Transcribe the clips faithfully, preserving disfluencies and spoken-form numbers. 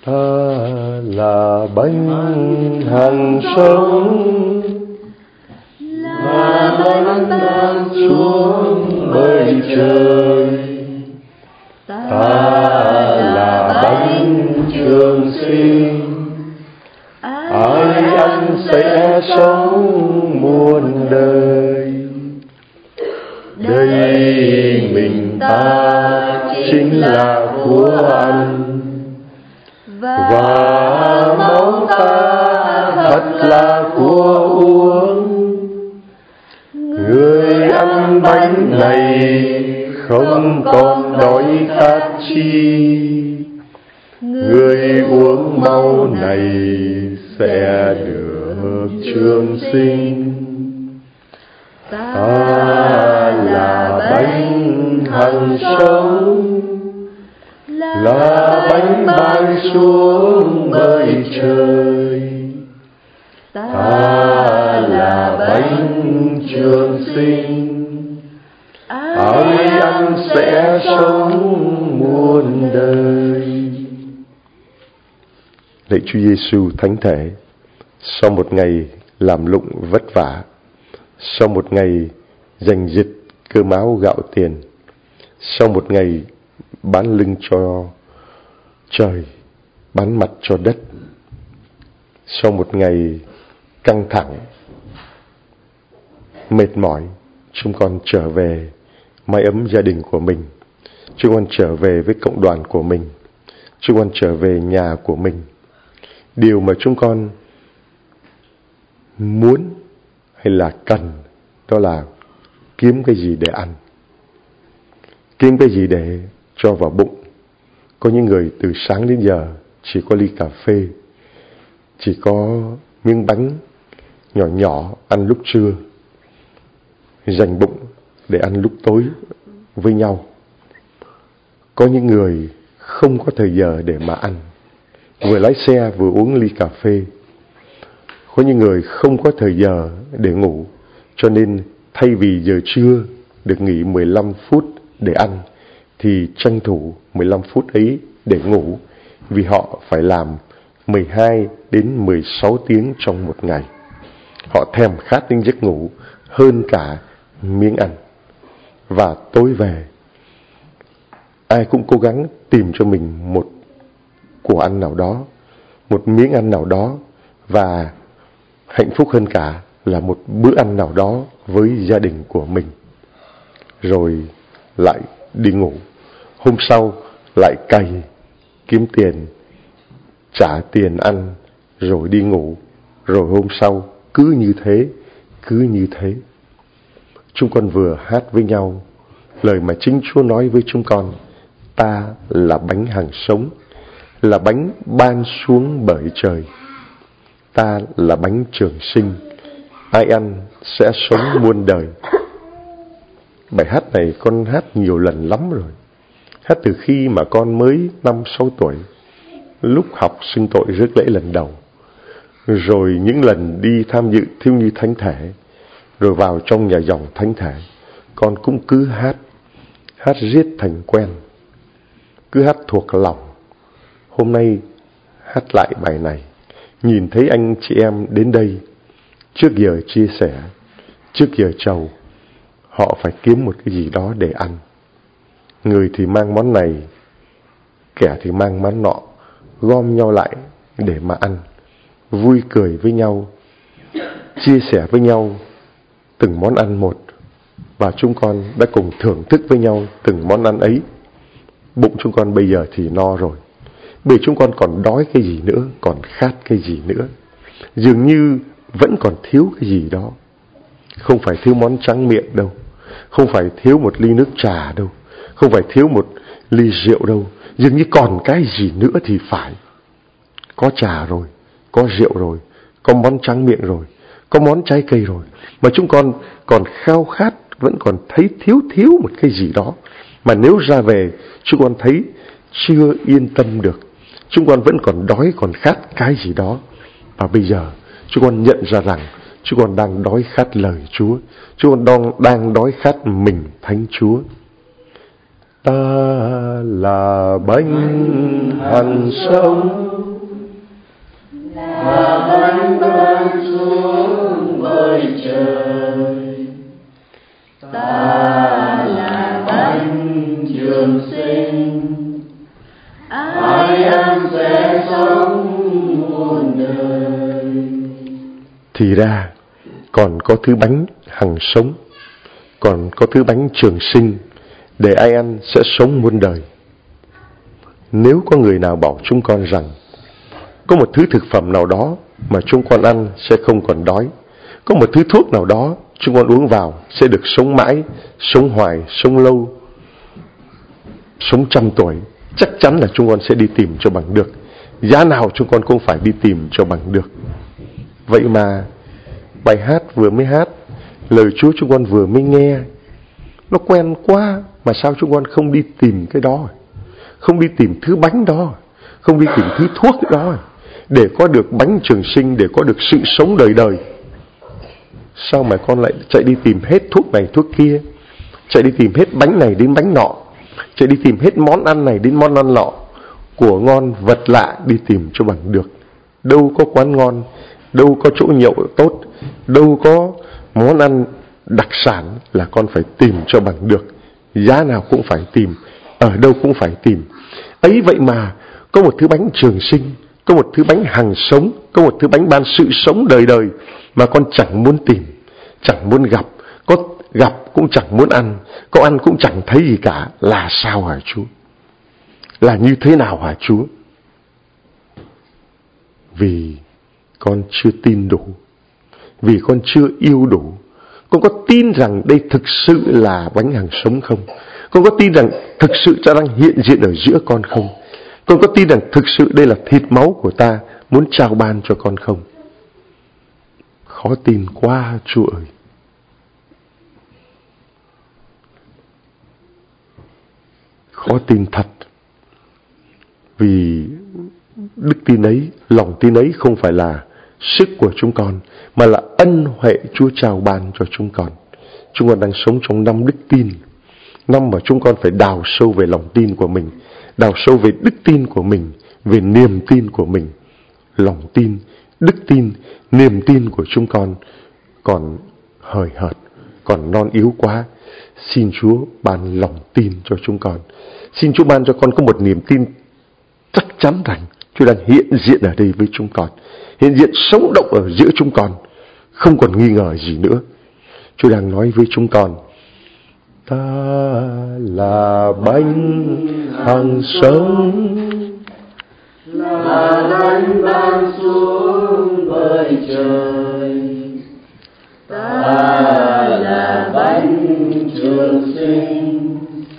Ta là bánh hằng sống, là bánh ban xuống bởi trời. Ta là bánh trường sinh, ai ăn sẽ sống muôn đời. Đây mình ta chính là của ăn, và máu ta thật là của uống. Người ăn bánh này không còn đói khát chi, người uống máu này sẽ được trường sinh. Ta là bánh hằng sống, là bánh ban xuống bởi trời. Ta là bánh trường sinh, ai ăn sẽ sống muôn đời. Lạy Chúa Giêsu Thánh Thể, sau một ngày làm lụng vất vả, sau một ngày giành giật cơm áo gạo tiền, sau một ngày bán lưng cho trời, bán mặt cho đất, sau một ngày căng thẳng, mệt mỏi, chúng con trở về mái ấm gia đình của mình. Chúng con trở về với cộng đoàn của mình. Chúng con trở về nhà của mình. Điều mà chúng con muốn hay là cần đó là kiếm cái gì để ăn, kiếm cái gì để cho vào bụng. Có những người từ sáng đến giờ chỉ có ly cà phê, chỉ có miếng bánh nhỏ nhỏ ăn lúc trưa, dành bụng để ăn lúc tối với nhau. Có những người không có thời giờ để mà ăn, vừa lái xe vừa uống ly cà phê. Có những người không có thời giờ để ngủ, cho nên thay vì giờ trưa được nghỉ mười lăm phút để ăn, thì tranh thủ mười lăm phút ấy để ngủ, vì họ phải làm mười hai đến mười sáu tiếng trong một ngày. Họ thèm khát đến giấc ngủ hơn cả miếng ăn. Và tối về, ai cũng cố gắng tìm cho mình một của ăn nào đó, một miếng ăn nào đó, và hạnh phúc hơn cả là một bữa ăn nào đó với gia đình của mình. Rồi lại đi ngủ. Hôm sau lại cày, kiếm tiền, trả tiền ăn, rồi đi ngủ. Rồi hôm sau cứ như thế, cứ như thế. Chúng con vừa hát với nhau lời mà chính Chúa nói với chúng con: ta là bánh hằng sống, là bánh ban xuống bởi trời. Ta là bánh trường sinh, ai ăn sẽ sống muôn đời. Bài hát này con hát nhiều lần lắm rồi. Hát từ khi mà con mới năm sáu tuổi, lúc học xưng tội rước lễ lần đầu, rồi những lần đi tham dự thiếu nhi thánh thể, rồi vào trong nhà dòng thánh thể, con cũng cứ hát, hát riết thành quen, cứ hát thuộc lòng. Hôm nay hát lại bài này, nhìn thấy anh chị em đến đây, trước giờ chia sẻ, trước giờ chầu, họ phải kiếm một cái gì đó để ăn. Người thì mang món này, kẻ thì mang món nọ, gom nhau lại để mà ăn, vui cười với nhau, chia sẻ với nhau từng món ăn một. Và chúng con đã cùng thưởng thức với nhau từng món ăn ấy. Bụng chúng con bây giờ thì no rồi, bởi chúng con còn đói cái gì nữa, còn khát cái gì nữa. Dường như vẫn còn thiếu cái gì đó. Không phải thiếu món tráng miệng đâu, không phải thiếu một ly nước trà đâu, không phải thiếu một ly rượu đâu. Dường như còn cái gì nữa thì phải. Có trà rồi, có rượu rồi, có món tráng miệng rồi, có món trái cây rồi, mà chúng con còn khao khát, vẫn còn thấy thiếu thiếu một cái gì đó. Mà nếu ra về, chúng con thấy chưa yên tâm được. Chúng con vẫn còn đói, còn khát cái gì đó. Và bây giờ chúng con nhận ra rằng chúng con đang đói khát lời Chúa. Chúng con đang, đang đói khát mình Thánh Chúa. Ta là bánh hằng sống, và bánh ban xuống với trời. Ta là bánh trường sinh, ai ăn sẽ sống muôn đời. Thì ra còn có thứ bánh hằng sống, còn có thứ bánh trường sinh, để ai ăn sẽ sống muôn đời. Nếu có người nào bảo chúng con rằng có một thứ thực phẩm nào đó mà chúng con ăn sẽ không còn đói, có một thứ thuốc nào đó chúng con uống vào sẽ được sống mãi, sống hoài, sống lâu, sống trăm tuổi, chắc chắn là chúng con sẽ đi tìm cho bằng được. Giá nào chúng con cũng phải đi tìm cho bằng được. Vậy mà bài hát vừa mới hát, lời Chúa chúng con vừa mới nghe, nó quen quá, mà sao chúng con không đi tìm cái đó, không đi tìm thứ bánh đó, không đi tìm thứ thuốc đó, để có được bánh trường sinh, để có được sự sống đời đời. Sao mà con lại chạy đi tìm hết thuốc này thuốc kia, chạy đi tìm hết bánh này đến bánh nọ, chạy đi tìm hết món ăn này đến món ăn nọ, của ngon vật lạ đi tìm cho bằng được. Đâu có quán ngon, đâu có chỗ nhậu tốt, đâu có món ăn đặc sản là con phải tìm cho bằng được. Giá nào cũng phải tìm, ở đâu cũng phải tìm. Ấy vậy mà có một thứ bánh trường sinh, có một thứ bánh hằng sống, có một thứ bánh ban sự sống đời đời mà con chẳng muốn tìm, chẳng muốn gặp, có gặp cũng chẳng muốn ăn, có ăn cũng chẳng thấy gì cả. Là sao hả Chúa? Là như thế nào hả Chúa? Vì con chưa tin đủ, vì con chưa yêu đủ. Con có tin rằng đây thực sự là bánh hằng sống không? Con có tin rằng thực sự cha đang hiện diện ở giữa con không? Con có tin rằng thực sự đây là thịt máu của ta muốn trao ban cho con không? Khó tin quá Chúa ơi. Khó tin thật. Vì đức tin ấy, lòng tin ấy không phải là sức của chúng con, mà là ân huệ Chúa trao ban cho chúng con. Chúng con đang sống trong năm đức tin, năm mà chúng con phải đào sâu về lòng tin của mình, đào sâu về đức tin của mình, về niềm tin của mình. Lòng tin, đức tin, niềm tin của chúng con còn hời hợt, còn non yếu quá. Xin Chúa ban lòng tin cho chúng con. Xin Chúa ban cho con có một niềm tin chắc chắn rằng Chúa đang hiện diện ở đây với chúng con, hiện diện sống động ở giữa chúng con, không còn nghi ngờ gì nữa. Chúa đang nói với chúng con: ta là bánh hằng sống, là bánh ban xuống bởi trời. Ta là bánh trường sinh,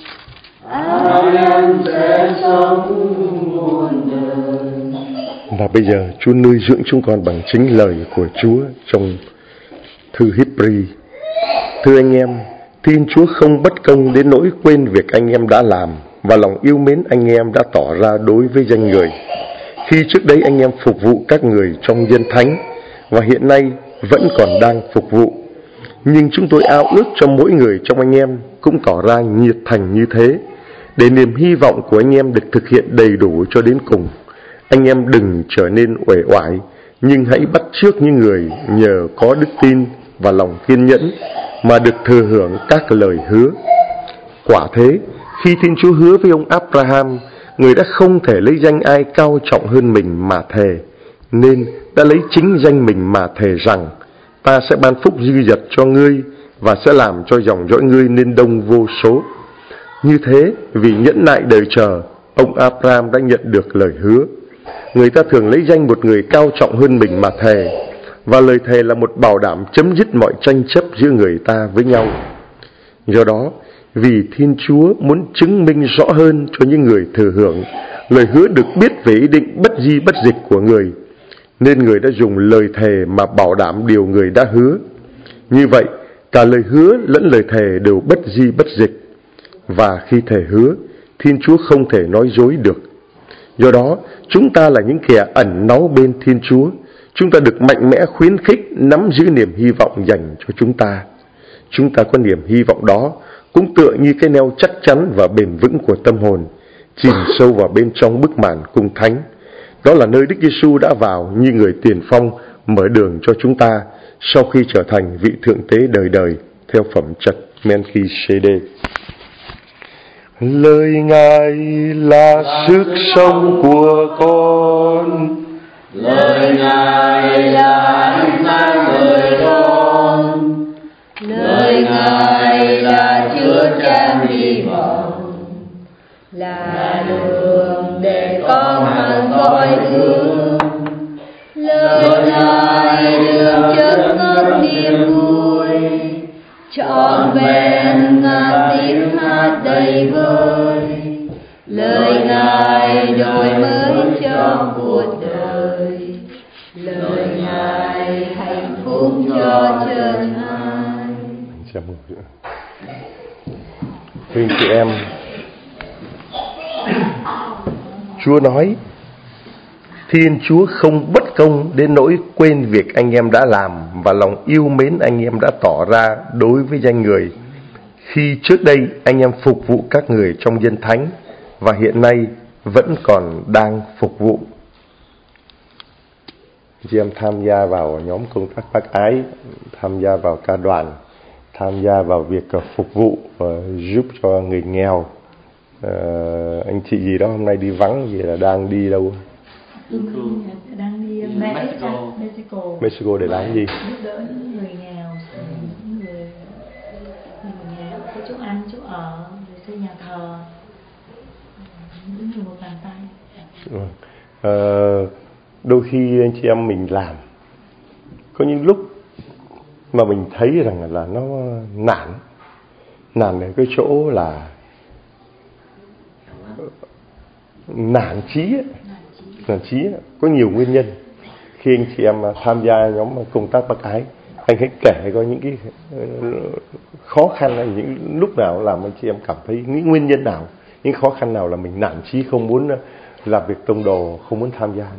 ai ăn sẽ sống muôn đời. Và bây giờ Chúa nuôi dưỡng chúng con bằng chính lời của Chúa trong thư Hít-bri. Thưa anh em, tin Chúa không bất công đến nỗi quên việc anh em đã làm và lòng yêu mến anh em đã tỏ ra đối với danh người. Khi trước đấy anh em phục vụ các người trong dân thánh và hiện nay vẫn còn đang phục vụ. Nhưng chúng tôi ao ước cho mỗi người trong anh em cũng tỏ ra nhiệt thành như thế, để niềm hy vọng của anh em được thực hiện đầy đủ cho đến cùng. Anh em đừng trở nên uể oải, nhưng hãy bắt chước những người nhờ có đức tin và lòng kiên nhẫn mà được thừa hưởng các lời hứa. Quả thế, khi Thiên Chúa hứa với ông Abraham, người đã không thể lấy danh ai cao trọng hơn mình mà thề, nên đã lấy chính danh mình mà thề rằng: ta sẽ ban phúc dư dật cho ngươi và sẽ làm cho dòng dõi ngươi nên đông vô số. Như thế, vì nhẫn nại đời chờ, ông Abraham đã nhận được lời hứa. Người ta thường lấy danh một người cao trọng hơn mình mà thề, và lời thề là một bảo đảm chấm dứt mọi tranh chấp giữa người ta với nhau. Do đó, vì Thiên Chúa muốn chứng minh rõ hơn cho những người thừa hưởng lời hứa được biết về ý định bất di bất dịch của người, nên người đã dùng lời thề mà bảo đảm điều người đã hứa. Như vậy, cả lời hứa lẫn lời thề đều bất di bất dịch. Và khi thề hứa, Thiên Chúa không thể nói dối được. Do đó, chúng ta là những kẻ ẩn náu bên Thiên Chúa. Chúng ta được mạnh mẽ khuyến khích nắm giữ niềm hy vọng dành cho chúng ta. Chúng ta có niềm hy vọng đó cũng tựa như cái neo chắc chắn và bền vững của tâm hồn, chìm sâu vào bên trong bức màn cung thánh. Đó là nơi Đức Giêsu đã vào như người tiền phong mở đường cho chúng ta sau khi trở thành vị thượng tế đời đời theo phẩm chất Melchi-sê-đê. Lời Ngài là sức sống của con, lời Ngài là ánh sáng đời con, lời Ngài là chứa chan hy vọng, là đường để con hằng soi hướng. Lời Ngài đường chân ngất niềm vui, trọn vẹn ngàn tiếng hát đầy vơi. Lời Ngài đổi mới cho cuộc đời, lời Ngài hạnh phúc cho chân ai. Thưa anh chị em, Chúa nói Thiên Chúa không bất công đến nỗi quên việc anh em đã làm và lòng yêu mến anh em đã tỏ ra đối với danh người, khi trước đây anh em phục vụ các người trong dân thánh và hiện nay vẫn còn đang phục vụ. Chị em tham gia vào nhóm công tác bác ái, tham gia vào ca đoàn, tham gia vào việc phục vụ giúp cho người nghèo. À, anh chị gì đó hôm nay đi vắng gì là đang đi đâu? Đang đi Mexico. Mexico. Mexico để làm gì? Giúp đỡ những người nghèo, những người, người nghèo có chỗ ăn, chỗ ở, rồi xây nhà thờ, những người một bàn tay. À, đôi khi anh chị em mình làm, có những lúc mà mình thấy rằng là nó nản, nản ở cái chỗ là nản chí ấy. Nản chí ấy. Có nhiều nguyên nhân. Khi anh chị em tham gia nhóm công tác bác ái, anh hãy kể có những cái khó khăn hay những lúc nào làm anh chị em cảm thấy những nguyên nhân nào, những khó khăn nào là mình nản chí không muốn làm việc tông đồ, không muốn tham gia.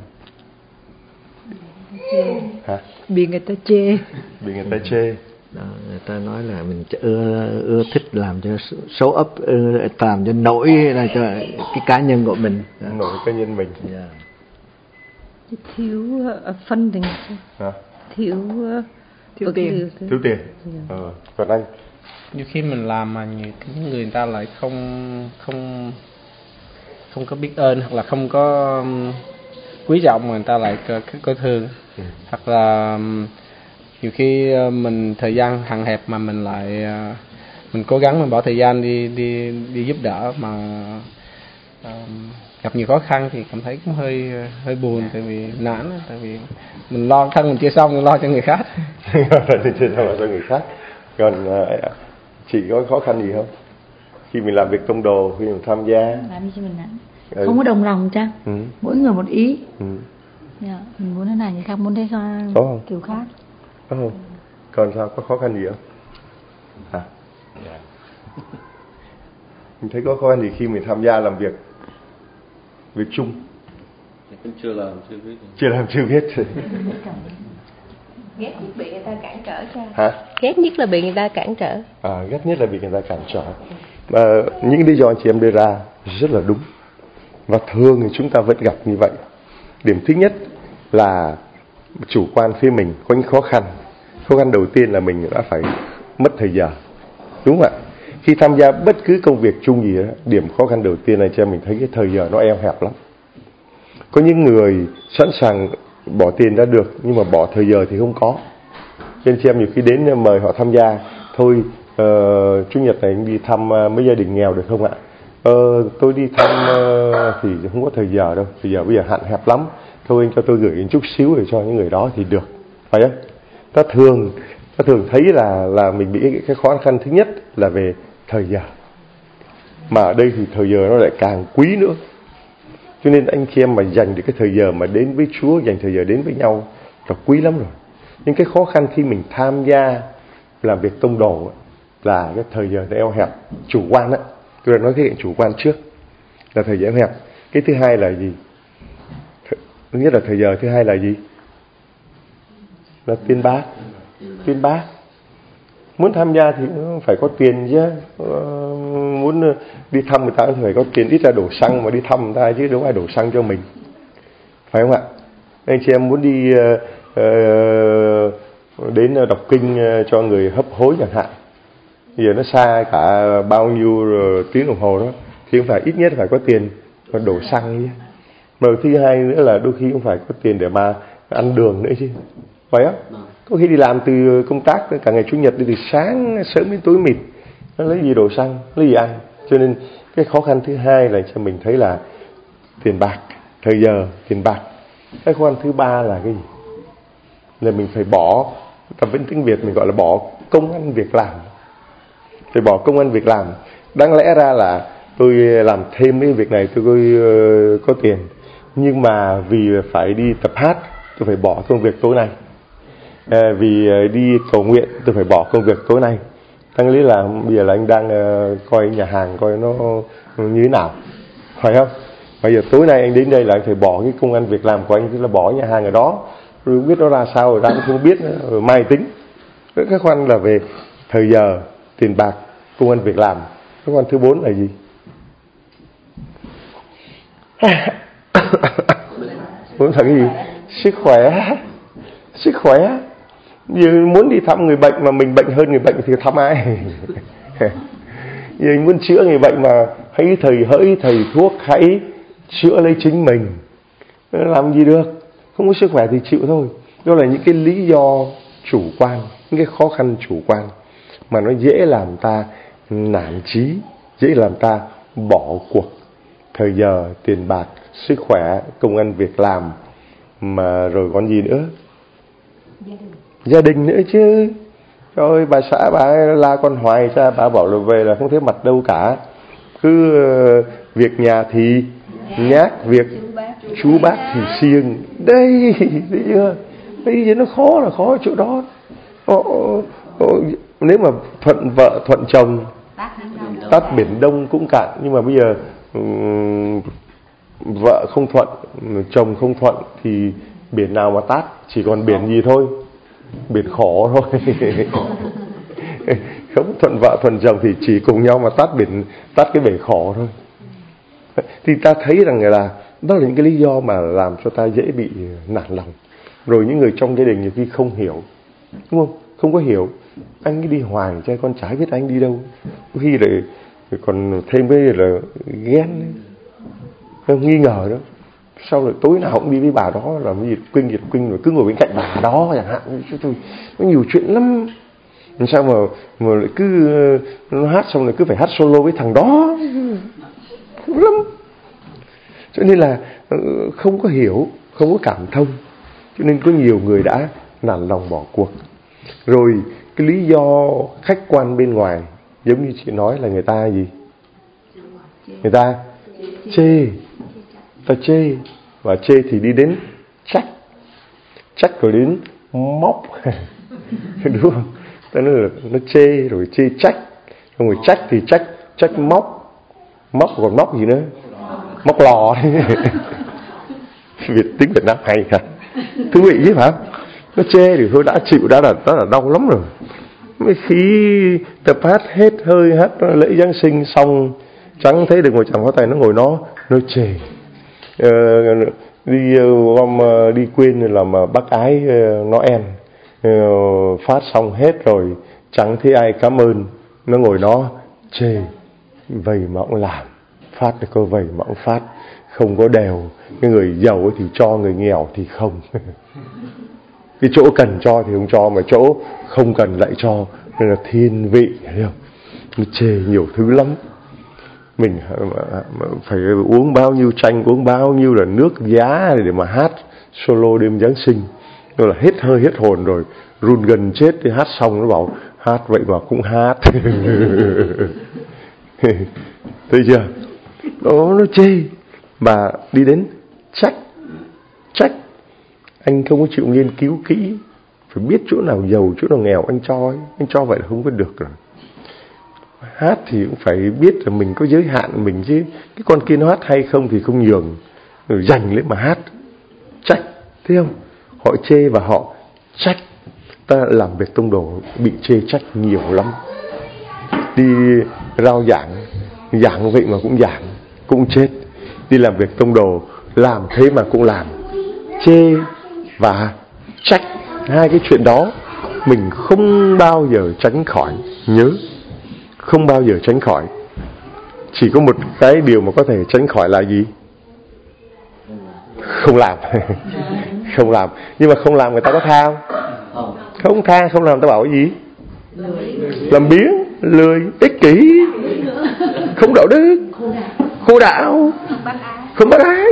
Hả? Bị người ta chê. Bị người ta chê. Đó, người ta nói là mình ưa, ưa thích làm cho xấu ấp, làm cho nổi là cho cái cá nhân của mình. Đó. Nổi cá nhân mình. Yeah. Thiếu uh, phân tình. Hả? Thiếu uh, thiếu tiền. Thiếu tiền. Yeah. Ờ, còn anh? Nhiều khi mình làm mà những người, người ta lại không không không có biết ơn hoặc là không có quý trọng mà người ta lại coi thường. Ừ. Hoặc là nhiều khi mình thời gian hạn hẹp mà mình lại mình cố gắng mình bỏ thời gian đi đi đi giúp đỡ mà uh, gặp nhiều khó khăn thì cảm thấy cũng hơi hơi buồn, tại vì nản, tại vì mình lo thân mình chưa xong mình lo cho người khác. Chưa xong lo cho người khác. Còn uh, chị có khó khăn gì không khi mình làm việc tông đồ, khi mình tham gia? Làm gì cho mình nản? Ừ. Không có đồng lòng chăng? Ừ. Mỗi người một ý. Ừ. Yeah. Mình muốn thế này, người khác muốn thế không? Kiểu khác. Có không? Còn sao, có khó khăn gì không? Hả? Yeah. Mình thấy có khó khăn gì khi mình tham gia làm việc việc chung? Cũng chưa làm, chưa biết. Chưa làm, chưa biết. Ghét nhất bị người ta cản trở cho. Hả? Ghét nhất là bị người ta cản trở. À, ghét nhất là bị người ta cản trở. Mà những lý do anh chị em đưa ra rất là đúng. Và thường thì chúng ta vẫn gặp như vậy. Điểm thứ nhất là chủ quan phía mình có những khó khăn. Khó khăn đầu tiên là mình đã phải mất thời giờ. Đúng không ạ? Khi tham gia bất cứ công việc chung gì đó, điểm khó khăn đầu tiên là cho mình thấy cái thời giờ nó eo hẹp lắm. Có những người sẵn sàng bỏ tiền ra được nhưng mà bỏ thời giờ thì không có. Nên chị em nhiều khi đến mời họ tham gia, thôi uh, Chủ nhật này anh đi thăm uh, mấy gia đình nghèo được không ạ? Uh, tôi đi thăm uh, thì không có thời giờ đâu, thời giờ bây giờ hạn hẹp lắm. Thôi anh cho tôi gửi một chút xíu để cho những người đó thì được, phải không? Ta thường ta thường thấy là là mình bị cái, cái khó khăn thứ nhất là về thời giờ. Mà ở đây thì thời giờ nó lại càng quý nữa. Cho nên anh chị em mà dành được cái thời giờ mà đến với Chúa, dành thời giờ đến với nhau là quý lắm rồi. Nhưng cái khó khăn khi mình tham gia làm việc tông đồ là cái thời giờ nó eo hẹp, chủ quan á. Tôi đã nói cái chuyện chủ quan trước là thời giờ eo hẹp. Cái thứ hai là gì? Thứ nhất là thời giờ, thứ hai là gì? Là tiền bạc. Tiền bạc. Muốn tham gia thì phải có tiền chứ. Muốn đi thăm người ta thì phải có tiền, ít ra đổ xăng mà đi thăm người ta chứ đâu ai đổ xăng cho mình. phải không ạ? Anh chị em muốn đi uh, uh, đến đọc kinh cho người hấp hối chẳng hạn, giờ nó xa cả bao nhiêu tiếng đồng hồ đó, thì cũng phải ít nhất phải có tiền và đổ xăng nhé. Mà thứ hai nữa là đôi khi cũng phải có tiền để mà ăn đường nữa chứ, phải không? Có khi đi làm từ công tác cả ngày chủ nhật đi từ sáng sớm đến tối mịt, nó lấy gì đổ xăng, lấy gì ăn. Cho nên cái khó khăn thứ hai là cho mình thấy là tiền bạc, thời giờ, tiền bạc. Cái khó khăn thứ ba là cái gì? Là mình phải bỏ, tập vẫn tiếng Việt mình gọi là bỏ công ăn việc làm. Phải bỏ công ăn việc làm. Đáng lẽ ra là tôi làm thêm cái việc này tôi có, uh, có tiền, nhưng mà vì phải đi tập hát tôi phải bỏ công việc tối nay, à, vì uh, đi cầu nguyện tôi phải bỏ công việc tối nay. Đáng lý là bây giờ là anh đang uh, coi nhà hàng coi nó như thế nào, phải không? Bây giờ tối nay anh đến đây là anh phải bỏ cái công ăn việc làm của anh, tức là bỏ nhà hàng ở đó, rồi biết nó ra sao rồi ra cũng không biết, rồi mai tính. Cái khó khăn là về thời giờ, tiền bạc, công ăn việc làm. Khó khăn thứ bốn là gì? Muốn là cái gì? Sức khỏe. Sức khỏe. Giờ muốn đi thăm người bệnh mà mình bệnh hơn người bệnh thì thăm ai? Giờ muốn chữa người bệnh mà hãy thầy hỡi thầy thuốc hãy chữa lấy chính mình, làm gì được? Không có sức khỏe thì chịu thôi. Đó là những cái lý do chủ quan, những cái khó khăn chủ quan mà nó dễ làm ta nản chí, dễ làm ta bỏ cuộc. Thời giờ, tiền bạc, sức khỏe, công ăn việc làm, mà rồi còn gì nữa? Gia đình, Gia đình nữa chứ. Rồi bà xã bà la con hoài ra, bà bảo là về là không thấy mặt đâu cả. Cứ uh, việc nhà thì nhát, việc chú bác thì siêng. Đây, thấy chưa? Đây nó khó là khó ở chỗ đó. Ồ, ồ, nếu mà thuận vợ thuận chồng, tắt biển đông cũng cạn. Nhưng mà bây giờ um, vợ không thuận, chồng không thuận thì biển nào mà tát? Chỉ còn biển gì thôi? Biển khổ thôi. Không thuận vợ thuận chồng thì chỉ cùng nhau mà tát biển, tát cái bể khổ thôi. Thì ta thấy rằng là đó là những cái lý do mà làm cho ta dễ bị nản lòng. Rồi những người trong gia đình nhiều khi không hiểu, đúng không? Không có hiểu. Anh cứ đi hoài cho con chả biết anh đi đâu. Có khi lại còn thêm cái là ghen, nghi ngờ đó. Sau rồi tối nào cũng đi với bà đó, làm cái gì kinh nhiệt kinh rồi cứ ngồi bên cạnh bà đó chẳng hạn. Có nhiều chuyện lắm. Sao mà mà lại cứ nó hát xong rồi cứ phải hát solo với thằng đó, không lắm. Cho nên là không có hiểu, không có cảm thông. Cho nên có nhiều người đã nản lòng bỏ cuộc. Rồi cái lý do khách quan bên ngoài, giống như chị nói là người ta gì? Người ta chê, ta chê. Và chê thì đi đến trách, trách rồi đến móc. Đúng không? Ta nói là nó chê rồi chê trách. Không phải trách thì trách, trách móc. Móc còn móc gì nữa? Móc lò. Việt tiếng Việt Nam hay hả? Thú vị chứ phải không? Nó chê thì thôi đã chịu, đã là, đã là đau lắm rồi. Mấy khi tập hát hết hơi, hát lễ Giáng sinh xong, chẳng thấy được một chàng pháo tay, nó ngồi nó, nó chê. Ờ, đi gom đi quên làm bác ái Noel, ờ, phát xong hết rồi chẳng thấy ai cảm ơn, nó ngồi nó chê. Vậy mà ông làm, phát được có vậy mà ông phát không có đều. Cái người giàu thì cho, người nghèo thì không. Cái chỗ cần cho thì không cho, mà chỗ không cần lại cho. Nên là thiên vị, hiểu không? Nó chê nhiều thứ lắm. Mình phải uống bao nhiêu chanh, uống bao nhiêu là nước giá để mà hát solo đêm Giáng sinh. Nó là hết hơi hết hồn rồi, run gần chết. Thì hát xong nó bảo hát vậy mà cũng hát. Thấy chưa? Đó, nó chê. Mà đi đến trách. Trách. Anh không có chịu nghiên cứu kỹ, phải biết chỗ nào giàu, chỗ nào nghèo anh cho ấy. Anh cho vậy là không có được rồi. Hát thì cũng phải biết là mình có giới hạn mình chứ. Cái con kia nó hát hay không thì không nhường, rồi giành lấy mà hát. Trách, thấy không? Họ chê và họ trách. Ta làm việc tông đồ bị chê trách nhiều lắm. Đi rao giảng, giảng vậy mà cũng giảng, cũng chết. Đi làm việc tông đồ, làm thế mà cũng làm, chê và trách. Hai cái chuyện đó mình không bao giờ tránh khỏi. Nhớ, không bao giờ tránh khỏi. Chỉ có một cái điều mà có thể tránh khỏi là gì? Không làm. Không làm. Nhưng mà không làm người ta có tha không? Không tha, không làm ta bảo cái gì? Làm biếng, lười, ích kỷ, không đạo đức, khô đạo, không bác ái.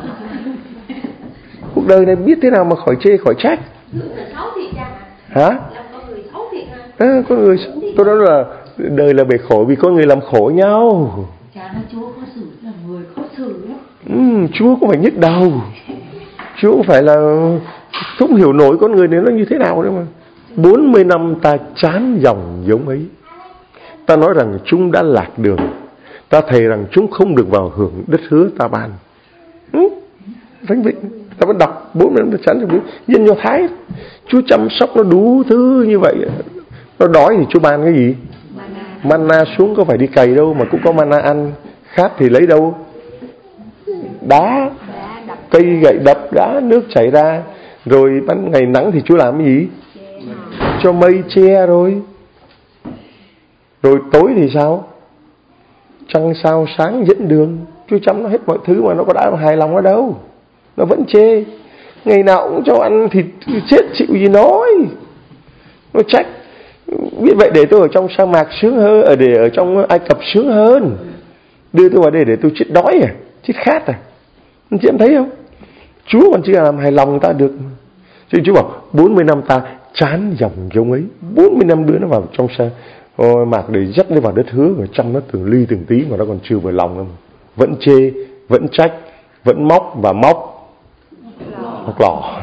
Cuộc đời này biết thế nào mà khỏi chê, khỏi trách. Hả? À, có người tôi nói là đời là bể khổ vì có người làm khổ nhau. Chúa có xử là người khó xử lắm. Ừ, Chúa cũng phải nhức đầu. Chúa cũng phải là không hiểu nổi con người này nó như thế nào nữa mà. bốn mươi năm ta chán dòng giống ấy. Ta nói rằng chúng đã lạc đường. Ta thề rằng chúng không được vào hưởng đất hứa ta ban. Ừ, Thánh Vịnh ta vẫn đọc bốn mươi năm ta chán dòng ấy. Dân Do Thái, Chúa chăm sóc nó đủ thứ như vậy. Nó đói thì Chúa ban cái gì? Manna xuống có phải đi cày đâu mà cũng có manna ăn. Khát thì lấy đâu? Đá, cây gậy đập đá, nước chảy ra. Rồi ban ngày nắng thì Chúa làm cái gì? Cho mây che rồi. Rồi tối thì sao? Trăng sao sáng dẫn đường. Chúa chăm nó hết mọi thứ mà nó có đã hài lòng ở đâu. Nó vẫn chê. Ngày nào cũng cho ăn thịt chết chịu gì nói. Nó trách. Biết vậy để tôi ở trong sa mạc sướng hơn, ở để ở trong Ai Cập sướng hơn. Đưa tôi vào đây để tôi chết đói à, chết khát à. Chị em thấy không? Chúa còn chưa làm hài lòng người ta được. Chứ Chúa bảo bốn mươi năm ta chán dòng giống ấy. bốn mươi năm đứa nó vào trong sa mạc để dắt nó vào đất hứa, mà chăm nó từng ly từng tí mà nó còn chưa vừa lòng đâu. Vẫn chê, vẫn trách, vẫn móc và móc móc lò.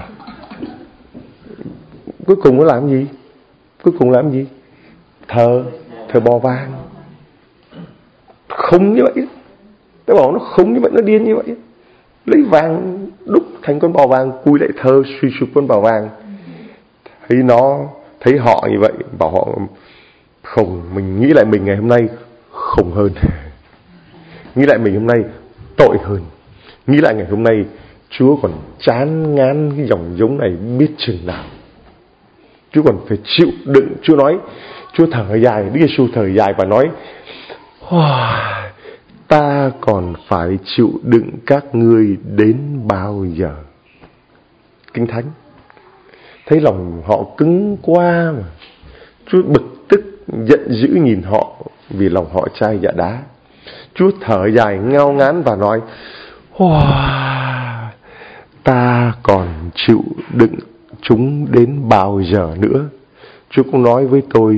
Cuối cùng nó làm gì? Cuối cùng làm gì? Thờ, thờ bò vàng. Không như vậy. Tôi bảo nó không như vậy, nó điên như vậy. Lấy vàng đúc thành con bò vàng, cúi lại thờ suy sụp con bò vàng. Thấy nó, thấy họ như vậy, bảo họ không, mình nghĩ lại mình ngày hôm nay không hơn. Nghĩ lại mình hôm nay tội hơn. Nghĩ lại ngày hôm nay Chúa còn chán ngán cái dòng giống này biết chừng nào. Chúa còn phải chịu đựng. Chúa nói, Chúa thở dài, Đức Giêsu thở dài và nói, oh, ta còn phải chịu đựng các ngươi đến bao giờ? Kinh Thánh. Thấy lòng họ cứng quá mà. Chúa bực tức, giận dữ nhìn họ vì lòng họ chai dạ đá. Chúa thở dài ngao ngán và nói, oh, ta còn chịu đựng chúng đến bao giờ nữa? Chúa cũng nói với tôi,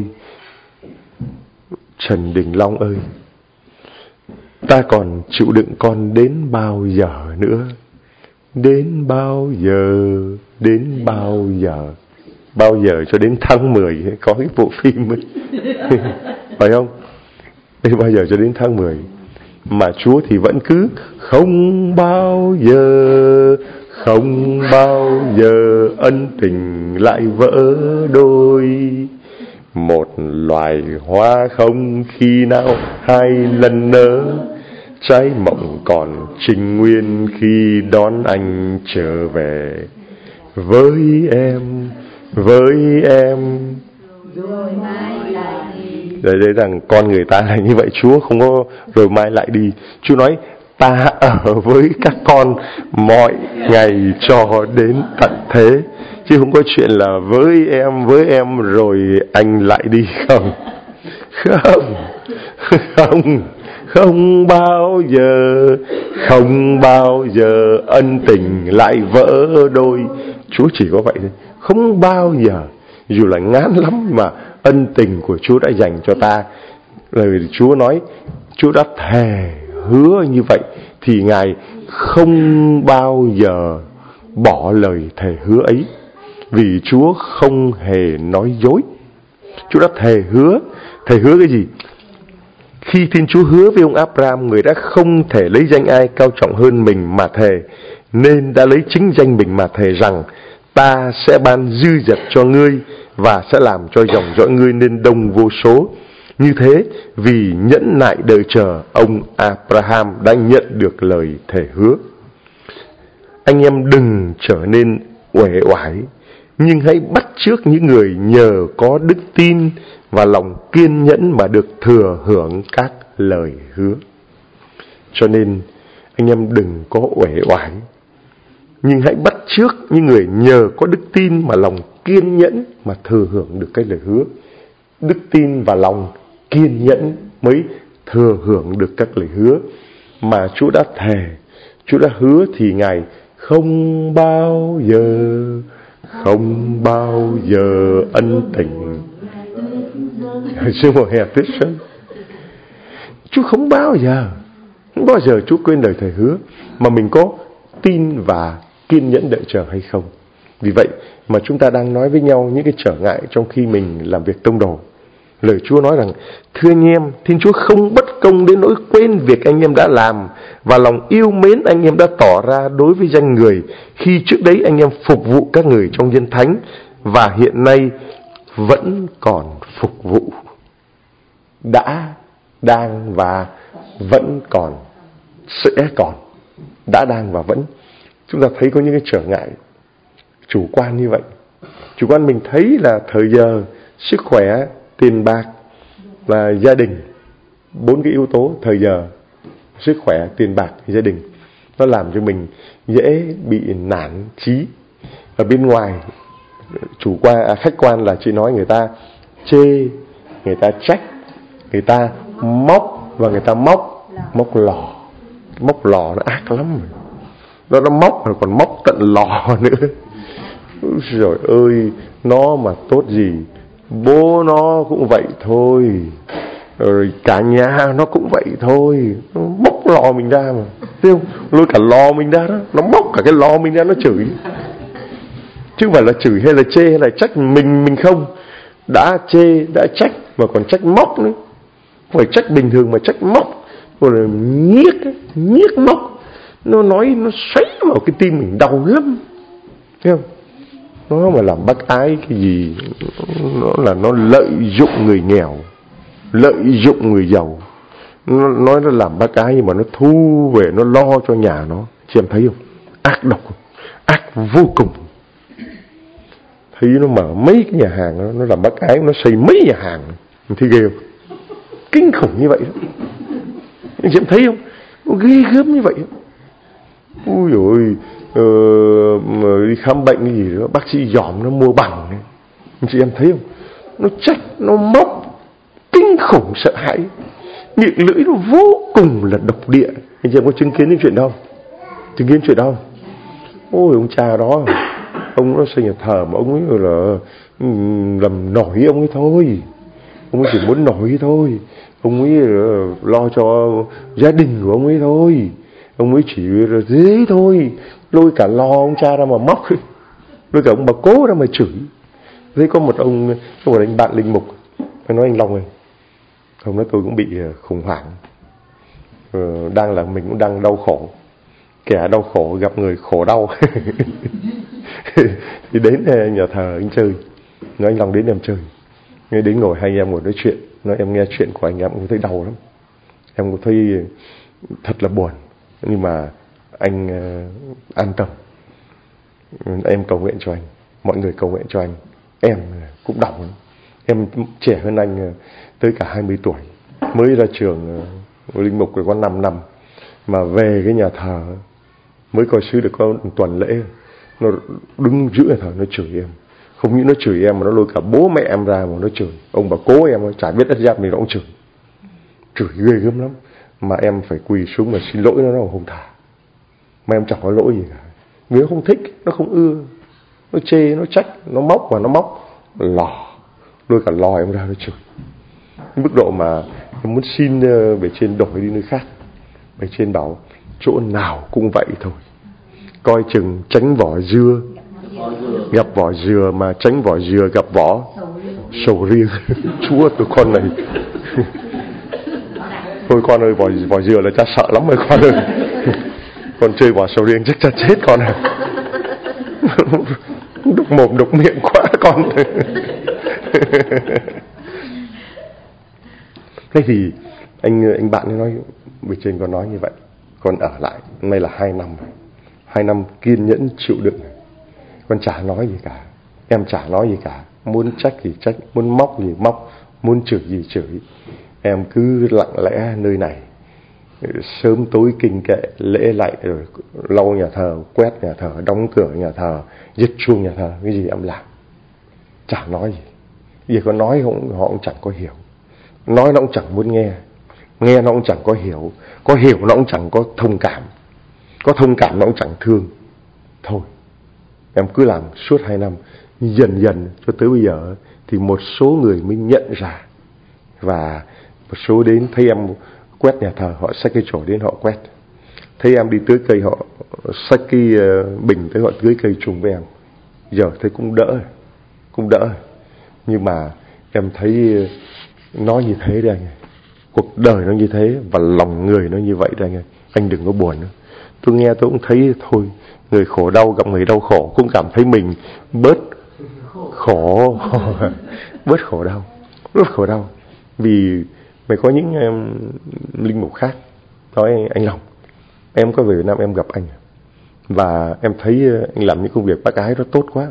Trần Đình Long ơi, ta còn chịu đựng con đến bao giờ nữa? Đến bao giờ? Đến bao giờ? Bao giờ cho đến tháng mười có cái bộ phim ấy. Phải không? Đến bao giờ cho đến tháng mười? Mà Chúa thì vẫn cứ không bao giờ, không bao giờ ân tình lại vỡ đôi. Một loài hoa không khi nào hai lần nở, trái mộng còn trinh nguyên khi đón anh trở về. Với em, với em. Rồi mai lại đi. Đấy, đấy rằng con người ta là như vậy. Chúa không có rồi mai lại đi. Chúa nói ta ở với các con mọi ngày cho đến tận thế. Chứ không có chuyện là với em, với em rồi anh lại đi không. Không, không, không bao giờ, không bao giờ ân tình lại vỡ đôi. Chúa chỉ có vậy thôi. Không bao giờ, dù là ngán lắm mà ân tình của Chúa đã dành cho ta. Lời Chúa nói, Chúa đã thề hứa như vậy thì Ngài không bao giờ bỏ lời thề hứa ấy. Vì Chúa không hề nói dối. Chúa đã thề hứa. Thề hứa cái gì? Khi Thiên Chúa hứa với ông Abraham, người đã không thể lấy danh ai cao trọng hơn mình mà thề, nên đã lấy chính danh mình mà thề rằng ta sẽ ban dư dật cho ngươi và sẽ làm cho dòng dõi ngươi nên đông vô số. Như thế, vì nhẫn nại đợi chờ, ông Abraham đã nhận được lời thề hứa. anh em đừng trở nên uể oải, nhưng hãy bắt chước những người nhờ có đức tin và lòng kiên nhẫn mà được thừa hưởng các lời hứa. Cho nên anh em đừng có uể oải, nhưng hãy bắt chước những người nhờ có đức tin mà lòng kiên nhẫn mà thừa hưởng được cái lời hứa. Đức tin và lòng kiên nhẫn mới thừa hưởng được các lời hứa mà Chúa đã thề, Chúa đã hứa thì Ngài không bao giờ, không bao giờ ân tình. Sương mùa hè tuyết rơi, Chúa không bao giờ, không bao giờ Chúa quên lời thề hứa, mà mình có tin và kiên nhẫn đợi chờ hay không. Vì vậy mà chúng ta đang nói với nhau những cái trở ngại trong khi mình làm việc tông đồ. Lời Chúa nói rằng: thưa anh em, Thiên Chúa không bất công đến nỗi quên việc anh em đã làm và lòng yêu mến anh em đã tỏ ra đối với danh người, khi trước đấy anh em phục vụ các người trong dân thánh và hiện nay vẫn còn phục vụ. Đã, đang và vẫn còn, sẽ còn. Đã, đang và vẫn. Chúng ta thấy có những cái trở ngại chủ quan như vậy. Chủ quan mình thấy là thời giờ, sức khỏe, tiền bạc và gia đình. Bốn cái yếu tố: thời giờ, sức khỏe, tiền bạc, gia đình, nó làm cho mình dễ bị nản chí. Ở bên ngoài, chủ quan, à, khách quan là chỉ nói người ta chê, người ta trách, người ta móc và người ta móc móc lò. Móc lò nó ác lắm rồi. Nó nó móc rồi còn móc tận lò nữa. Rồi ơi, nó mà tốt gì, bố nó cũng vậy thôi, rồi cả nhà nó cũng vậy thôi. Nó móc lò mình ra mà, thấy không? Lôi cả lò mình ra đó, nó móc cả cái lò mình ra, nó chửi. Chứ không phải là chửi hay là chê hay là trách mình mình không. Đã chê, đã trách mà còn trách móc nữa. Không phải trách bình thường mà trách móc. Rồi là nhiếc, nhiếc móc. Nó nói, nó xoáy vào cái tim mình đau lắm. Thấy không? Nó mà làm bác ái cái gì, nó là nó lợi dụng người nghèo, lợi dụng người giàu. Nó nói nó làm bác ái nhưng mà nó thu về, nó lo cho nhà nó. Chị em thấy không? Ác độc, ác vô cùng. Thấy nó mở mấy cái nhà hàng đó, nó làm bác ái, nó xây mấy nhà hàng. Mình thấy ghê không? Kinh khủng như vậy đó. Anh chị em thấy không? Nó ghê gớm như vậy đó. Ui dồi ôi, ờ, đi khám bệnh cái gì đó, bác sĩ dòm nó mua bằng. Anh chị em thấy không? Nó trách, nó móc, kinh khủng sợ hãi. Miệng lưỡi nó vô cùng là độc địa. Anh chị em có chứng kiến những chuyện đâu? Chứng kiến chuyện đâu? Ôi ông cha đó, ông nó xây nhà thờ mà ông ấy là làm nổi ông ấy thôi. Ông ấy chỉ muốn nổi thôi. Ông ấy lo cho gia đình của ông ấy thôi. Ông ấy chỉ là thế thôi. Lôi cả lo ông cha ra mà móc, lôi cả ông bà cố ra mà chửi. Thế có một ông, có một anh bạn linh mục, anh nói: anh Long ơi, hôm nay tôi cũng bị khủng hoảng, ờ, đang là mình cũng đang đau khổ, kẻ đau khổ gặp người khổ đau. Thì đến nhà thờ anh chơi, nói: anh Long đến em chơi. Nghe đến ngồi hai anh em ngồi nói chuyện, nói: em nghe chuyện của anh em cũng thấy đau lắm, em cũng thấy thật là buồn, nhưng mà anh uh, an tâm, em cầu nguyện cho anh, mọi người cầu nguyện cho anh. Em cũng đau lắm, em trẻ hơn anh uh, tới cả hai mươi tuổi, mới ra trường uh, linh mục có năm năm, mà về cái nhà thờ mới coi sứ được có một tuần lễ, nó đứng giữa nhà thờ nó chửi em. Không những nó chửi em mà nó lôi cả bố mẹ em ra mà nó chửi. Ông bà cố em chả biết đất giáp mình nó cũng chửi. Chửi ghê gớm lắm. Mà em phải quỳ xuống mà xin lỗi nó, nó không thả. Mà em chẳng có lỗi gì cả. Vì nó không thích, nó không ưa. Nó chê, nó trách, nó móc và nó móc lò. Lôi cả lò em ra nó chửi. Mức độ mà em muốn xin về trên đổi đi nơi khác. Về trên bảo chỗ nào cũng vậy thôi. Coi chừng tránh vỏ dưa gặp vỏ dừa, mà tránh vỏ dừa gặp vỏ sầu riêng. Chúa tụi con này. Thôi con ơi, vỏ, vỏ dừa là cha sợ lắm rồi con ơi. Con chơi vỏ sầu riêng chắc cha chết con à. Đục mồm đục miệng quá con. Thế thì anh anh bạn ấy nói, bề trên con nói như vậy, con ở lại nay là hai năm rồi. Hai năm kiên nhẫn chịu đựng. Con chả nói gì cả. Em chả nói gì cả. Muốn trách gì trách, muốn móc gì móc, muốn chửi gì chửi. Em cứ lặng lẽ nơi này, sớm tối kinh kệ, lễ lạy, rồi lau nhà thờ, quét nhà thờ, đóng cửa nhà thờ, giật chuông nhà thờ. Cái gì em làm, chả nói gì. Vì có nói cũng, họ cũng chẳng có hiểu. Nói nó cũng chẳng muốn nghe, nghe nó cũng chẳng có hiểu, có hiểu nó cũng chẳng có thông cảm, có thông cảm nó cũng chẳng thương. Thôi em cứ làm suốt hai năm. Dần dần cho tới bây giờ thì một số người mới nhận ra. Và một số đến thấy em quét nhà thờ, họ xách cái chổi đến họ quét. Thấy em đi tưới cây, họ xách cái bình tới họ tưới cây chung với em. Giờ thấy cũng đỡ, cũng đỡ. Nhưng mà em thấy nó như thế đây anh ơi. Cuộc đời nó như thế và lòng người nó như vậy đây anh ơi. Anh đừng có buồn nữa. Tôi nghe tôi cũng thấy thôi, người khổ đau gặp người đau khổ, cũng cảm thấy mình bớt khổ. Bớt khổ đau, bớt khổ đau. Vì mày có những um, linh mục khác nói anh Long, em có về Việt Nam em gặp anh và em thấy anh làm những công việc bác ái nó tốt quá.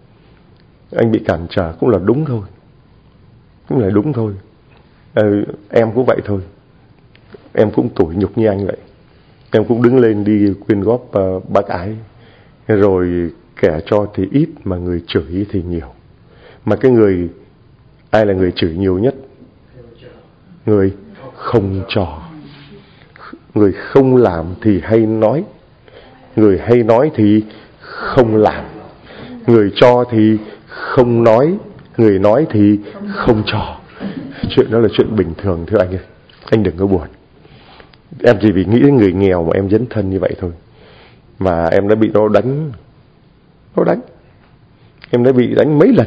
Anh bị cản trở cũng là đúng thôi, cũng là đúng thôi. Ừ, em cũng vậy thôi. Em cũng tủi nhục như anh vậy. Em cũng đứng lên đi quyên góp uh, bác ái. Rồi kẻ cho thì ít mà người chửi thì nhiều. Mà cái người, ai là người chửi nhiều nhất? Người không cho. Người không làm thì hay nói, người hay nói thì không làm. Người cho thì không nói, người nói thì không cho. Chuyện đó là chuyện bình thường thưa anh ơi. Anh đừng có buồn. Em chỉ vì nghĩ đến người nghèo mà em dấn thân như vậy thôi. Mà em đã bị nó đánh. Nó đánh. Em đã bị đánh mấy lần.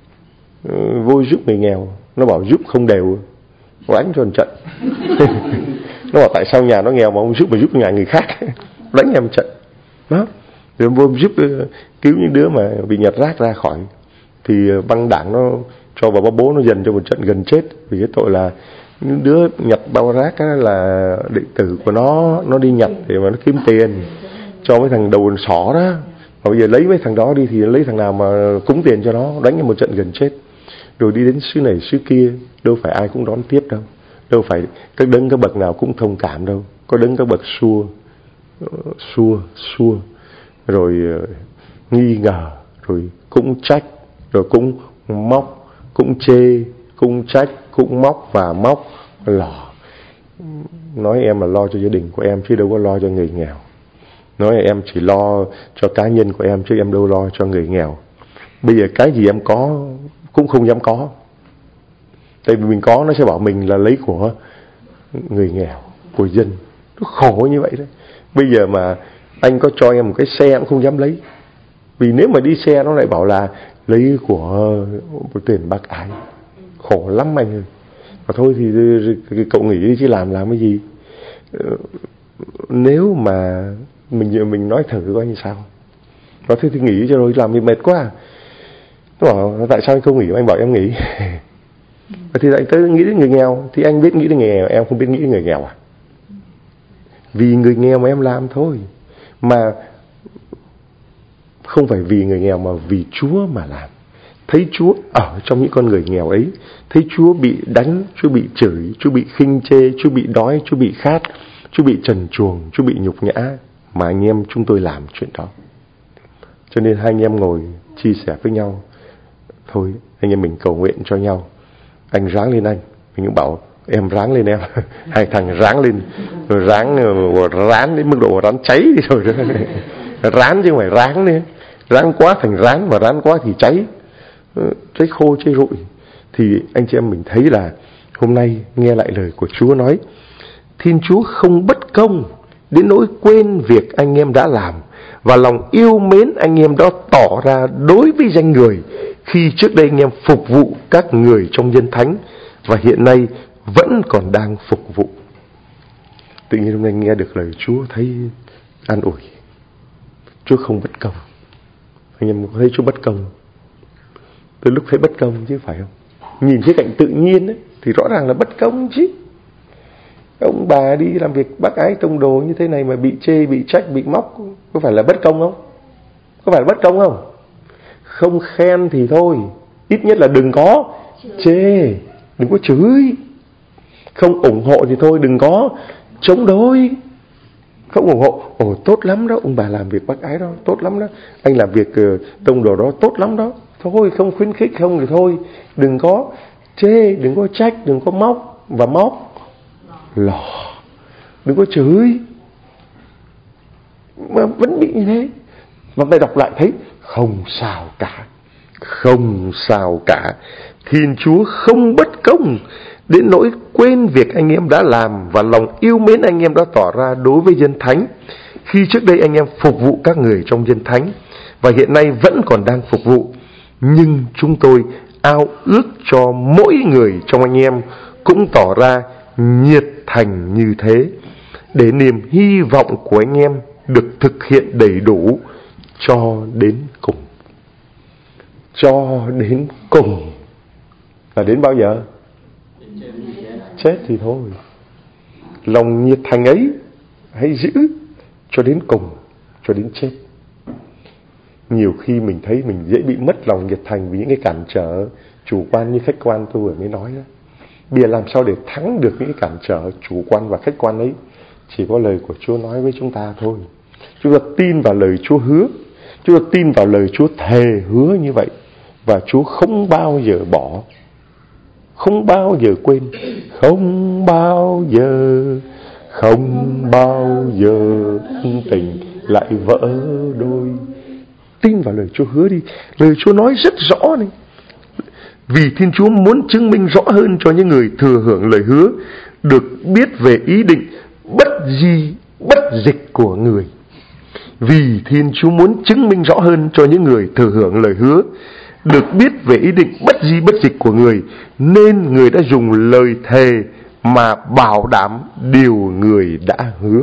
Vô giúp người nghèo. Nó bảo giúp không đều, nó đánh cho một trận. Nó bảo tại sao nhà nó nghèo mà không giúp mà giúp nhà người khác. Đánh em một trận. Đó. Rồi vô giúp cứu những đứa mà bị nhặt rác ra khỏi. Thì băng đảng nó cho vào bố nó dần cho một trận gần chết. Vì cái tội là những đứa nhặt bao rác á, là đệ tử của nó, nó đi nhặt để mà nó kiếm tiền cho mấy thằng đầu sỏ đó. Và bây giờ lấy mấy thằng đó đi thì lấy thằng nào mà cúng tiền cho nó, đánh một trận gần chết. Rồi đi đến xứ này xứ kia, đâu phải ai cũng đón tiếp đâu, đâu phải các đấng các bậc nào cũng thông cảm đâu. Có đấng các bậc xua, xua, xua, rồi nghi ngờ, rồi cũng trách, rồi cũng móc, cũng chê, cũng trách, cũng móc và móc lỏ. Nói em là lo cho gia đình của em chứ đâu có lo cho người nghèo. Nói em chỉ lo cho cá nhân của em chứ em đâu lo cho người nghèo. Bây giờ cái gì em có cũng không dám có. Tại vì mình có nó sẽ bảo mình là lấy của người nghèo, của dân. Nó khổ như vậy đấy. Bây giờ mà anh có cho em một cái xe cũng không dám lấy. Vì nếu mà đi xe nó lại bảo là lấy của tiền bác ái. Khổ lắm anh ơi. Mà thôi thì cậu nghỉ đi chứ làm làm cái gì. Nếu mà mình mình nói thử coi như sao. Nói thế thì nghỉ cho rồi làm thì mệt quá. Nó bảo tại sao anh không nghỉ? Anh bảo em nghỉ. Thì anh tới nghĩ đến người nghèo. Thì anh biết nghĩ đến người nghèo, em không biết nghĩ đến người nghèo à? Vì người nghèo mà em làm thôi. Mà không phải vì người nghèo mà vì Chúa mà làm. Thấy Chúa ở trong những con người nghèo ấy. Thấy Chúa bị đánh, Chúa bị chửi, Chúa bị khinh chê, Chúa bị đói, Chúa bị khát, Chúa bị trần truồng, Chúa bị nhục nhã. Mà anh em chúng tôi làm chuyện đó. Cho nên hai anh em ngồi chia sẻ với nhau. Thôi anh em mình cầu nguyện cho nhau. Anh ráng lên anh. Mình cũng bảo em ráng lên em. Hai thằng ráng lên. Rồi ráng, rán đến mức độ rán cháy đi rồi đó. Rán chứ không phải ráng nữa. Rán quá thành rán, và rán quá thì cháy. Cháy khô cháy rụi. Thì anh chị em mình thấy là hôm nay nghe lại lời của Chúa nói, Thiên Chúa không bất công đến nỗi quên việc anh em đã làm, và lòng yêu mến anh em đó tỏ ra đối với danh người, khi trước đây anh em phục vụ các người trong dân thánh, và hiện nay vẫn còn đang phục vụ. Tự nhiên hôm nay nghe được lời Chúa thấy an ủi. Chúa không bất công. Anh em có thấy Chúa bất công? Từ lúc thấy bất công chứ phải không? Nhìn khía cạnh tự nhiên ấy, thì rõ ràng là bất công chứ. Ông bà đi làm việc bác ái tông đồ như thế này mà bị chê, bị trách, bị móc, có phải là bất công không? Có phải là bất công không? Không khen thì thôi, ít nhất là đừng có chê, đừng có chửi. Không ủng hộ thì thôi, đừng có chống đối. Không ủng hộ, ồ tốt lắm đó, ông bà làm việc bác ái đó, tốt lắm đó, anh làm việc uh, tông đồ đó, tốt lắm đó. Thôi không khuyến khích không thì thôi, đừng có chê, đừng có trách, đừng có móc và móc lò, đừng có chửi. Mà vẫn bị như thế. Và mày đọc lại thấy không sao cả, không sao cả. Thiên Chúa không bất công đến nỗi quên việc anh em đã làm và lòng yêu mến anh em đã tỏ ra đối với dân thánh, khi trước đây anh em phục vụ các người trong dân thánh và hiện nay vẫn còn đang phục vụ. Nhưng chúng tôi ao ước cho mỗi người trong anh em cũng tỏ ra nhiệt thành như thế, để niềm hy vọng của anh em được thực hiện đầy đủ cho đến cùng. Cho đến cùng là đến bao giờ? Chết thì thôi. Lòng nhiệt thành ấy hãy giữ cho đến cùng, cho đến chết. Nhiều khi mình thấy mình dễ bị mất lòng nhiệt thành vì những cái cản trở chủ quan như khách quan tôi vừa mới nói đó. Bây giờ làm sao để thắng được những cái cản trở chủ quan và khách quan ấy? Chỉ có lời của Chúa nói với chúng ta thôi. Chúng ta tin vào lời Chúa hứa, chúng ta tin vào lời Chúa thề hứa như vậy, và Chúa không bao giờ bỏ, không bao giờ quên, không bao giờ, không bao giờ ân tình lại vỡ đôi. Tin vào lời Chúa hứa đi. Lời Chúa nói rất rõ này. Vì Thiên Chúa muốn chứng minh rõ hơn cho những người thừa hưởng lời hứa được biết về ý định bất di bất dịch của người. Vì Thiên Chúa muốn chứng minh rõ hơn cho những người thừa hưởng lời hứa được biết về ý định bất di bất dịch của người, nên người đã dùng lời thề mà bảo đảm điều người đã hứa.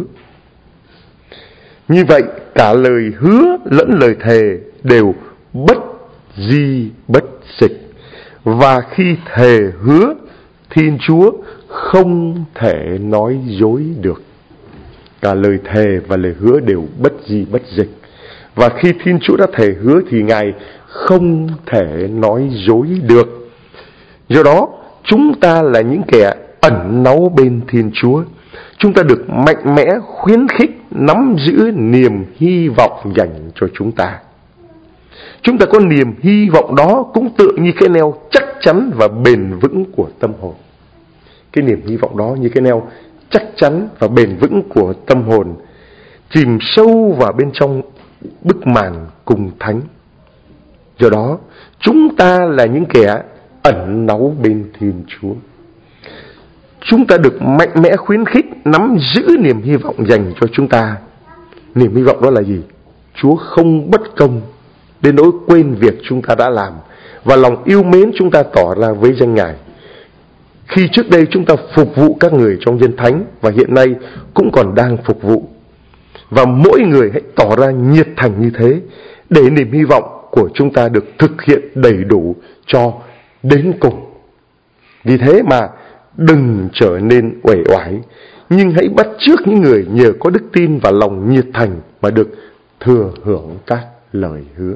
Như vậy, cả lời hứa lẫn lời thề đều bất di bất dịch. Và khi thề hứa, Thiên Chúa không thể nói dối được. Cả lời thề và lời hứa đều bất di bất dịch. Và khi Thiên Chúa đã thề hứa thì Ngài không thể nói dối được. Do đó, chúng ta là những kẻ ẩn náu bên Thiên Chúa. Chúng ta được mạnh mẽ khuyến khích nắm giữ niềm hy vọng dành cho chúng ta. Chúng ta có niềm hy vọng đó cũng tựa như cái neo chắc chắn và bền vững của tâm hồn. Cái niềm hy vọng đó như cái neo chắc chắn và bền vững của tâm hồn, chìm sâu vào bên trong bức màn cùng thánh. Do đó, chúng ta là những kẻ ẩn náu bên Thiên Chúa. Chúng ta được mạnh mẽ khuyến khích nắm giữ niềm hy vọng dành cho chúng ta. Niềm hy vọng đó là gì? Chúa không bất công đến nỗi quên việc chúng ta đã làm, và lòng yêu mến chúng ta tỏ ra với danh Ngài. Khi trước đây chúng ta phục vụ các người trong dân thánh và hiện nay cũng còn đang phục vụ. Và mỗi người hãy tỏ ra nhiệt thành như thế, để niềm hy vọng của chúng ta được thực hiện đầy đủ cho đến cùng. Vì thế mà đừng trở nên uể oải, nhưng hãy bắt chước những người nhờ có đức tin và lòng nhiệt thành mà được thừa hưởng các lời hứa.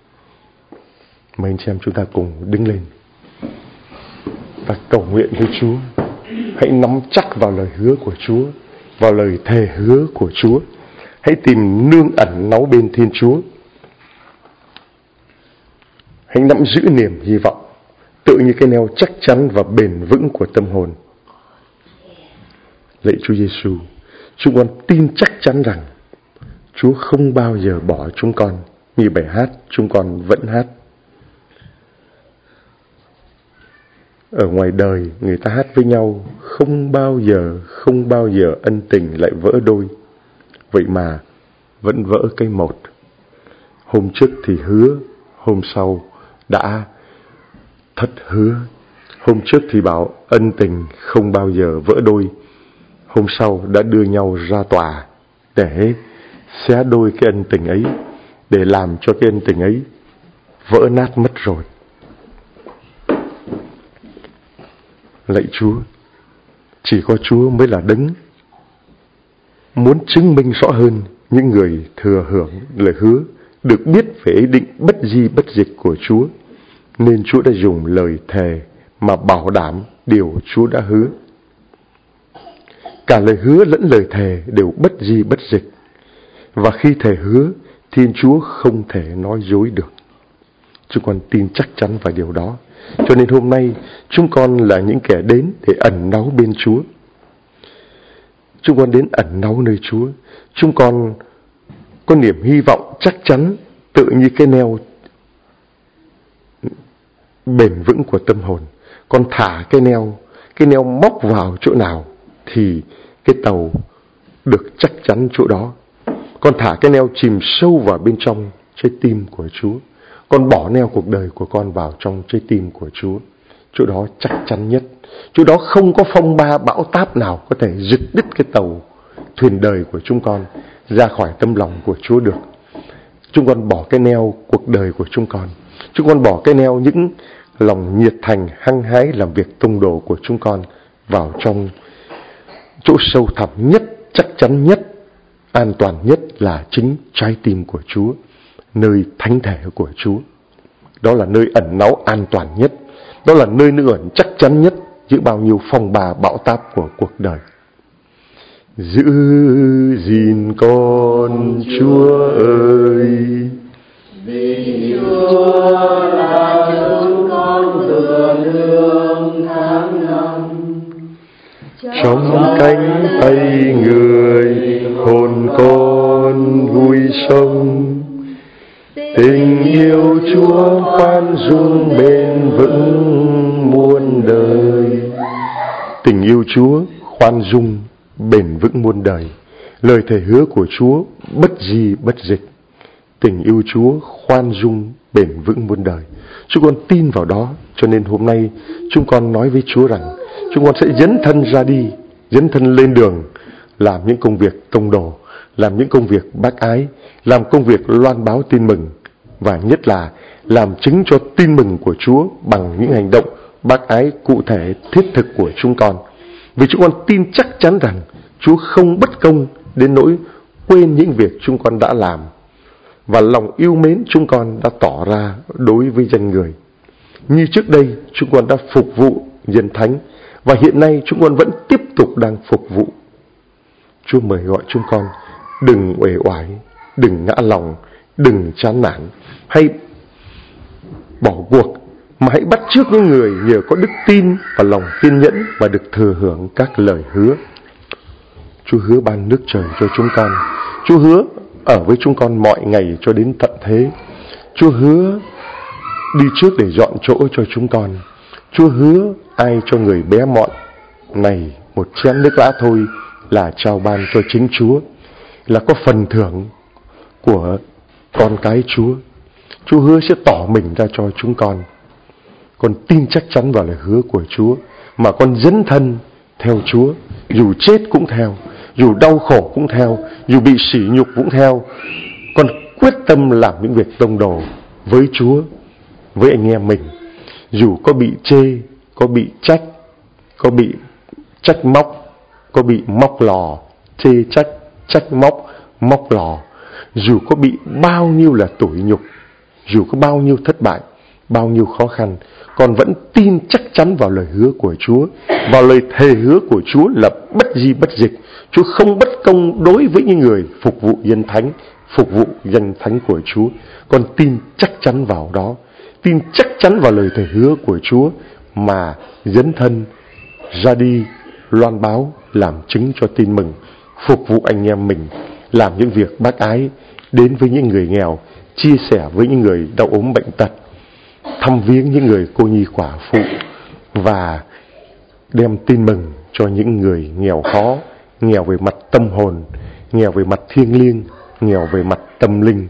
Mời anh chị em chúng ta cùng đứng lên và cầu nguyện với Chúa. Hãy nắm chắc vào lời hứa của Chúa, vào lời thề hứa của Chúa. Hãy tìm nương ẩn náu bên Thiên Chúa. Hãy nắm giữ niềm hy vọng tự như cái neo chắc chắn và bền vững của tâm hồn. Lạy Chúa Giêsu, chúng con tin chắc chắn rằng Chúa không bao giờ bỏ chúng con, như bài hát chúng con vẫn hát. Ở ngoài đời người ta hát với nhau, không bao giờ, không bao giờ ân tình lại vỡ đôi. Vậy mà vẫn vỡ cái một. Hôm trước thì hứa, hôm sau đã thất hứa. Hôm trước thì bảo ân tình không bao giờ vỡ đôi, hôm sau đã đưa nhau ra tòa để xé đôi cái ân tình ấy, để làm cho cái ân tình ấy vỡ nát mất rồi. Lạy Chúa, Chỉ có Chúa mới là đấng muốn chứng minh rõ hơn những người thừa hưởng lời hứa, được biết về ý định bất di bất dịch của Chúa, nên Chúa đã dùng lời thề mà bảo đảm điều Chúa đã hứa. Cả lời hứa lẫn lời thề đều bất di bất dịch, và khi thề hứa, Thiên Chúa không thể nói dối được. Chúng con tin chắc chắn vào điều đó. Cho nên hôm nay chúng con là những kẻ đến để ẩn náu bên Chúa. Chúng con đến ẩn náu nơi Chúa. Chúng con có niềm hy vọng chắc chắn, tự như cái neo bền vững của tâm hồn. Con thả cái neo, cái neo móc vào chỗ nào thì cái tàu được chắc chắn chỗ đó. Con thả cái neo chìm sâu vào bên trong trái tim của Chúa. Con bỏ neo cuộc đời của con vào trong trái tim của Chúa. Chỗ đó chắc chắn nhất. Chỗ đó không có phong ba bão táp nào có thể giật đứt cái tàu thuyền đời của chúng con ra khỏi tấm lòng của Chúa được. Chúng con bỏ cái neo cuộc đời của chúng con. Chúng con bỏ cái neo những lòng nhiệt thành hăng hái làm việc tông đồ của chúng con vào trong chỗ sâu thẳm nhất, chắc chắn nhất, an toàn nhất là chính trái tim của Chúa, nơi thánh thể của Chúa. Đó là nơi ẩn náu an toàn nhất. Đó là nơi nơi ẩn chắc chắn nhất giữa bao nhiêu phong ba bão táp của cuộc đời. Giữ gìn con Chúa ơi, vì Chúa là chúng con thừa nương tháng năm. Trong cánh tay người hồn con vui sống. Tình yêu Chúa khoan dung bền vững muôn đời. Tình yêu Chúa khoan dung bền vững muôn đời. Lời thề hứa của Chúa bất di bất dịch. Tình yêu Chúa khoan dung bền vững muôn đời. Chúng con tin vào đó, cho nên hôm nay chúng con nói với Chúa rằng chúng con sẽ dấn thân ra đi, dấn thân lên đường, làm những công việc tông đồ, làm những công việc bác ái, làm công việc loan báo tin mừng, và nhất là làm chứng cho tin mừng của Chúa bằng những hành động bác ái cụ thể thiết thực của chúng con. Vì chúng con tin chắc chắn rằng Chúa không bất công đến nỗi quên những việc chúng con đã làm, và lòng yêu mến chúng con đã tỏ ra đối với danh người. Như trước đây chúng con đã phục vụ dân thánh, và hiện nay chúng con vẫn tiếp tục đang phục vụ. Chúa mời gọi chúng con đừng uể oải, đừng ngã lòng, đừng chán nản, hay bỏ cuộc, mà hãy bắt chước những người nhờ có đức tin và lòng kiên nhẫn và được thừa hưởng các lời hứa. Chúa hứa ban nước trời cho chúng con. Chúa hứa ở với chúng con mọi ngày cho đến tận thế. Chúa hứa đi trước để dọn chỗ cho chúng con. Chúa hứa ai cho người bé mọn này một chén nước lã thôi là trao ban cho chính Chúa, là có phần thưởng của con cái Chúa. Chúa hứa sẽ tỏ mình ra cho chúng con. Con tin chắc chắn vào lời hứa của Chúa, mà con dấn thân theo Chúa, dù chết cũng theo, dù đau khổ cũng theo, dù bị sỉ nhục cũng theo. Con quyết tâm làm những việc tông đồ với Chúa, với anh em mình, dù có bị chê, có bị trách, có bị trách móc, có bị móc lò, chê trách, trách móc, móc lò, dù có bị bao nhiêu là tủi nhục, dù có bao nhiêu thất bại, bao nhiêu khó khăn, con vẫn tin chắc chắn vào lời hứa của Chúa, vào lời thề hứa của Chúa là bất di bất dịch. Chúa không bất công đối với những người phục vụ dân thánh, phục vụ danh thánh của Chúa. Con tin chắc chắn vào đó, tin chắc chắn vào lời thề hứa của Chúa, mà dấn thân ra đi loan báo, làm chứng cho tin mừng, phục vụ anh em mình, làm những việc bác ái, đến với những người nghèo, chia sẻ với những người đau ốm bệnh tật, thăm viếng những người cô nhi quả phụ, và đem tin mừng cho những người nghèo khó, nghèo về mặt tâm hồn, nghèo về mặt thiêng liêng, nghèo về mặt tâm linh.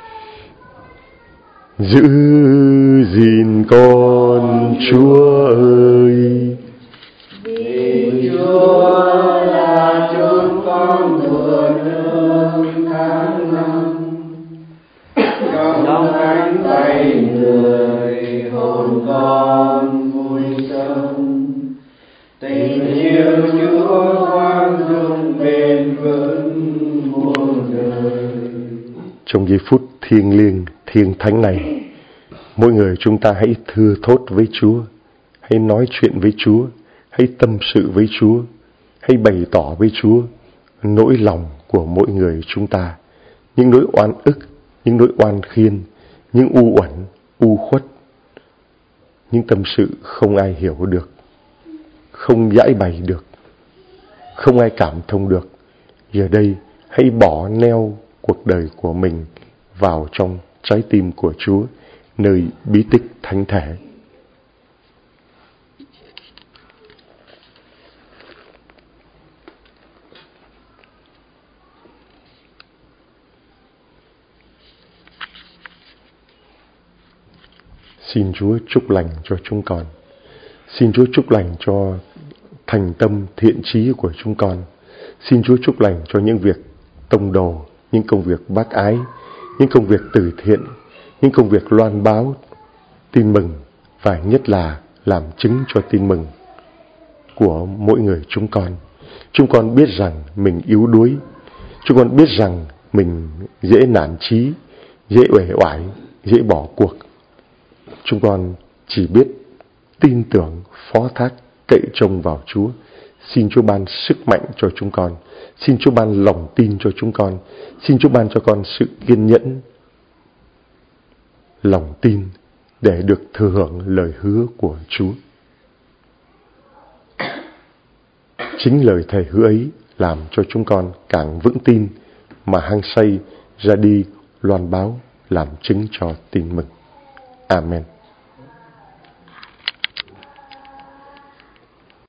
Giữ gìn con Chúa ơi, vì Chúa là chúng con thừa nương tháng năm. Trong cánh tay người hồn con vui sống. Tình yêu Yêu Chúa khoan dung bền vững muôn đời. Trong giây phút thiêng liêng, thiêng thánh này, mỗi người chúng ta hãy thưa thốt với Chúa, hãy nói chuyện với Chúa, hãy tâm sự với Chúa, hãy bày tỏ với Chúa nỗi lòng của mỗi người chúng ta, những nỗi oan ức, những nỗi oan khiên, những u uẩn, u khuất, những tâm sự không ai hiểu được, không giải bày được, không ai cảm thông được. Giờ đây hãy bỏ neo cuộc đời của mình vào trong trái tim của Chúa, nơi bí tích thánh thể. Xin Chúa chúc lành cho chúng con. Xin Chúa chúc lành cho thành tâm thiện chí của chúng con. Xin Chúa chúc lành cho những việc tông đồ, những công việc bác ái, những công việc từ thiện, những công việc loan báo tin mừng, và nhất là làm chứng cho tin mừng của mỗi người chúng con. Chúng con biết rằng mình yếu đuối, chúng con biết rằng mình dễ nản chí, dễ uể oải, dễ bỏ cuộc. Chúng con chỉ biết tin tưởng, phó thác, cậy trông vào Chúa. Xin Chúa ban sức mạnh cho chúng con. Xin Chúa ban lòng tin cho chúng con. Xin Chúa ban cho con sự kiên nhẫn, lòng tin để được thừa hưởng lời hứa của Chúa. Chính lời thầy hứa ấy làm cho chúng con càng vững tin mà hăng say ra đi loan báo làm chứng cho tin mừng. Amen.